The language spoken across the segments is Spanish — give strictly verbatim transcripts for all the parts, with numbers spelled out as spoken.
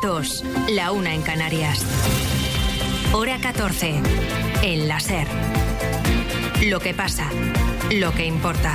dos, la una en Canarias. Hora catorce, en la SER. Lo que pasa, lo que importa.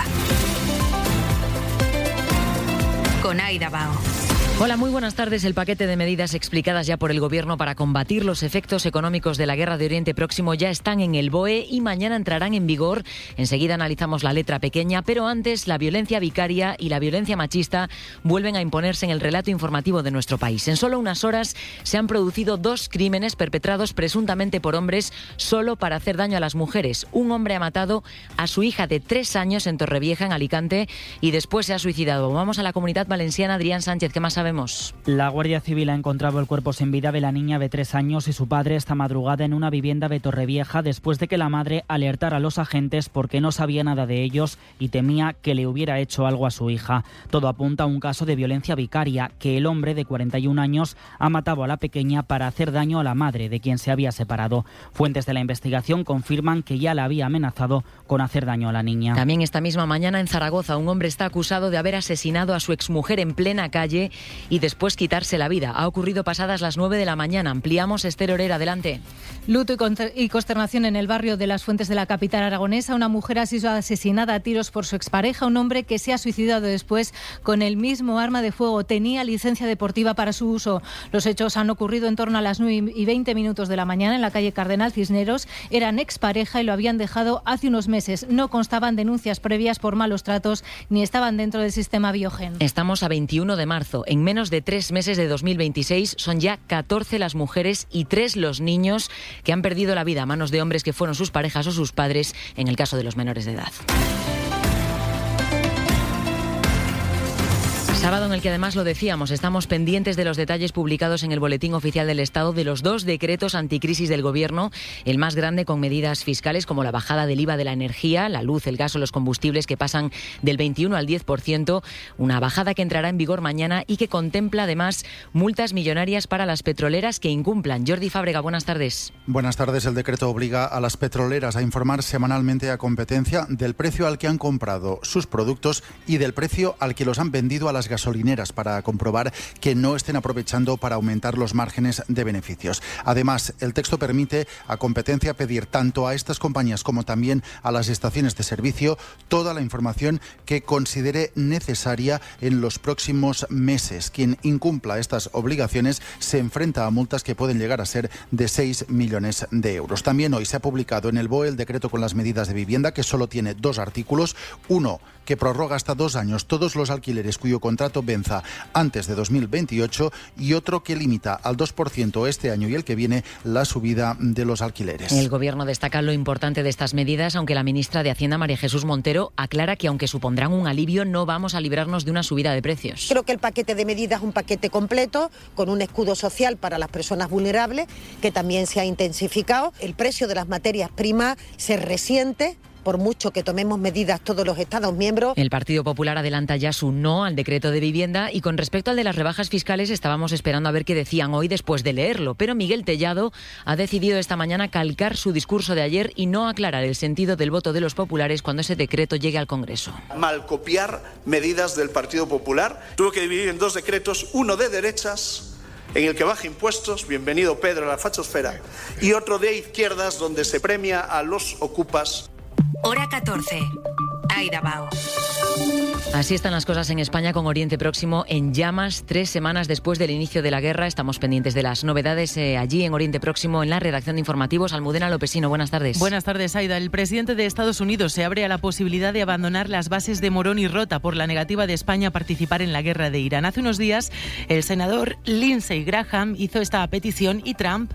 Con Aida Bao. Hola, muy buenas tardes. El paquete de medidas explicadas ya por el Gobierno para combatir los efectos económicos de la guerra de Oriente Próximo ya están en el B O E y mañana entrarán en vigor. Enseguida analizamos la letra pequeña, pero antes la violencia vicaria y la violencia machista vuelven a imponerse en el relato informativo de nuestro país. En solo unas horas se han producido dos crímenes perpetrados presuntamente por hombres solo para hacer daño a las mujeres. Un hombre ha matado a su hija de tres años en Torrevieja, en Alicante, y después se ha suicidado. Vamos a la Comunidad Valenciana. Adrián Sánchez, ¿qué más sabemos? La Guardia Civil ha encontrado el cuerpo sin vida de la niña de tres años y su padre esta madrugada en una vivienda de Torrevieja después de que la madre alertara a los agentes porque no sabía nada de ellos y temía que le hubiera hecho algo a su hija. Todo apunta a un caso de violencia vicaria, que el hombre de cuarenta y un años ha matado a la pequeña para hacer daño a la madre de quien se había separado. Fuentes de la investigación confirman que ya la había amenazado con hacer daño a la niña. También esta misma mañana en Zaragoza un hombre está acusado de haber asesinado a su exmujer en plena calle y después quitarse la vida. Ha ocurrido pasadas las nueve de la mañana. Ampliamos. Esther Orera, adelante. Luto y consternación en el barrio de Las Fuentes de la capital aragonesa. Una mujer ha sido asesinada a tiros por su expareja, un hombre que se ha suicidado después con el mismo arma de fuego. Tenía licencia deportiva para su uso. Los hechos han ocurrido en torno a las nueve y veinte minutos de la mañana en la calle Cardenal Cisneros. Eran expareja y lo habían dejado hace unos meses. No constaban denuncias previas por malos tratos ni estaban dentro del sistema Biogen. Estamos a veintiuno de marzo. En menos de tres meses de dos mil veintiséis son ya catorce las mujeres y tres los niños que han perdido la vida a manos de hombres que fueron sus parejas o sus padres en el caso de los menores de edad. Sábado en el que además lo decíamos, estamos pendientes de los detalles publicados en el Boletín Oficial del Estado de los dos decretos anticrisis del Gobierno, el más grande con medidas fiscales como la bajada del I V A de la energía, la luz, el gas o los combustibles que pasan del veintiuno al diez por ciento, una bajada que entrará en vigor mañana y que contempla además multas millonarias para las petroleras que incumplan. Jordi Fábrega, buenas tardes. Buenas tardes. El decreto obliga a las petroleras a informar semanalmente a competencia del precio al que han comprado sus productos y del precio al que los han vendido a las gasolineras para comprobar que no estén aprovechando para aumentar los márgenes de beneficios. Además, el texto permite a competencia pedir tanto a estas compañías como también a las estaciones de servicio toda la información que considere necesaria en los próximos meses. Quien incumpla estas obligaciones se enfrenta a multas que pueden llegar a ser de seis millones de euros. También hoy se ha publicado en el B O E el decreto con las medidas de vivienda, que solo tiene dos artículos. Uno, que prorroga hasta dos años todos los alquileres cuyo contrato venza antes de dos mil veintiocho, y otro que limita al dos por ciento este año y el que viene la subida de los alquileres. El Gobierno destaca lo importante de estas medidas, aunque la ministra de Hacienda, María Jesús Montero, aclara que aunque supondrán un alivio, no vamos a librarnos de una subida de precios. Creo que el paquete de medidas es un paquete completo, con un escudo social para las personas vulnerables, que también se ha intensificado. El precio de las materias primas se resiente, por mucho que tomemos medidas todos los Estados miembros. El Partido Popular adelanta ya su no al decreto de vivienda y con respecto al de las rebajas fiscales estábamos esperando a ver qué decían hoy después de leerlo, pero Miguel Tellado ha decidido esta mañana calcar su discurso de ayer y no aclarar el sentido del voto de los populares cuando ese decreto llegue al Congreso. Malcopiar medidas del Partido Popular. Tuvo que dividir en dos decretos, uno de derechas, en el que baja impuestos, bienvenido Pedro a la fachosfera, y otro de izquierdas, donde se premia a los ocupas. Hora catorce. Aida Bao. Así están las cosas en España, con Oriente Próximo en llamas tres semanas después del inicio de la guerra. Estamos pendientes de las novedades eh, allí en Oriente Próximo, en la redacción de informativos. Almudena Lopesino, buenas tardes. Buenas tardes, Aida. El presidente de Estados Unidos se abre a la posibilidad de abandonar las bases de Morón y Rota por la negativa de España a participar en la guerra de Irán. Hace unos días, el senador Lindsey Graham hizo esta petición y Trump...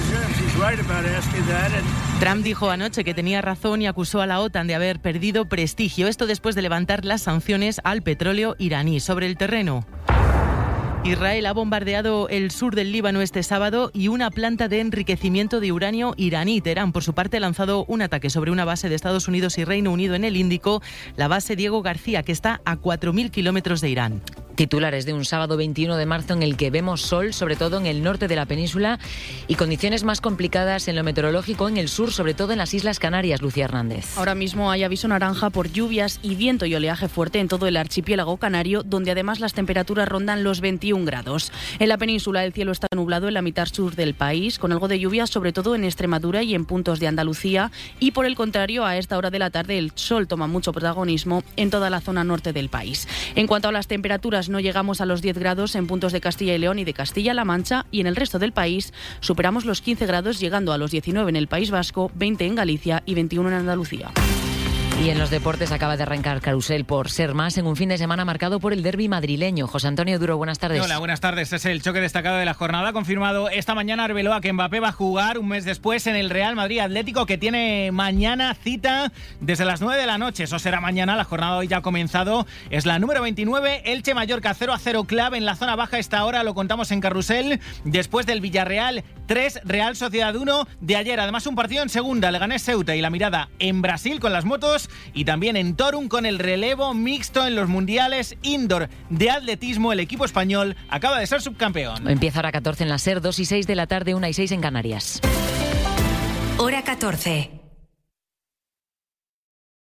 Trump dijo anoche que tenía razón y acusó a la OTAN de haber perdido prestigio. Esto después de levantar las sanciones al petróleo iraní. Sobre el terreno, Israel ha bombardeado el sur del Líbano este sábado y una planta de enriquecimiento de uranio iraní. Teherán, por su parte, ha lanzado un ataque sobre una base de Estados Unidos y Reino Unido en el Índico, la base Diego García, que está a cuatro mil kilómetros de Irán. Titulares de un sábado veintiuno de marzo en el que vemos sol, sobre todo en el norte de la península, y condiciones más complicadas en lo meteorológico en el sur, sobre todo en las Islas Canarias. Lucía Hernández. Ahora mismo hay aviso naranja por lluvias y viento y oleaje fuerte en todo el archipiélago canario, donde además las temperaturas rondan los veintiún grados. En la península el cielo está nublado en la mitad sur del país, con algo de lluvia sobre todo en Extremadura y en puntos de Andalucía, y por el contrario, a esta hora de la tarde el sol toma mucho protagonismo en toda la zona norte del país. En cuanto a las temperaturas, no llegamos a los diez grados en puntos de Castilla y León y de Castilla-La Mancha, y en el resto del país superamos los quince grados, llegando a los diecinueve en el País Vasco, veinte en Galicia y veintiuno en Andalucía. Y en los deportes acaba de arrancar Carrusel por ser más en un fin de semana marcado por el derbi madrileño. José Antonio Duro, buenas tardes. Hola, buenas tardes. Es el choque destacado de la jornada. Ha confirmado esta mañana Arbeloa que Mbappé va a jugar un mes después en el Real Madrid Atlético, que tiene mañana cita desde las nueve de la noche. Eso será mañana. La jornada hoy ya ha comenzado. Es la número veintinueve. Elche Mallorca cero a cero clave en la zona baja. Esta hora lo contamos en Carrusel. Después del Villarreal tres, Real Sociedad uno de ayer. Además un partido en segunda. Leganés Ceuta y la mirada en Brasil con las motos. Y también en Torum con el relevo mixto en los mundiales indoor de atletismo. El equipo español acaba de ser subcampeón. Empieza hora catorce en la SER, dos y seis de la tarde, una y seis en Canarias. Hora catorce.